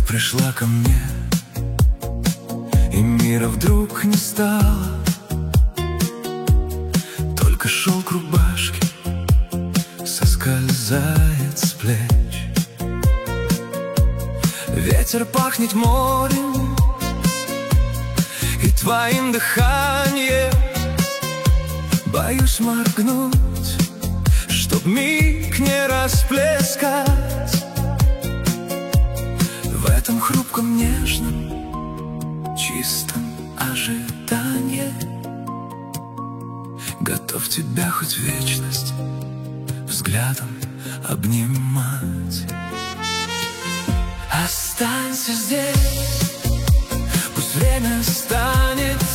пришла ко мне, и мира вдруг не стало. Только шелк рубашки соскользает с плеч. Ветер пахнет морем и твоим дыханием. Боюсь моргнуть, чтоб миг не расплескать. В этом хрупком, нежном, чистом ожидании готов тебя хоть вечность взглядом обнимать. Останься здесь, пусть время станет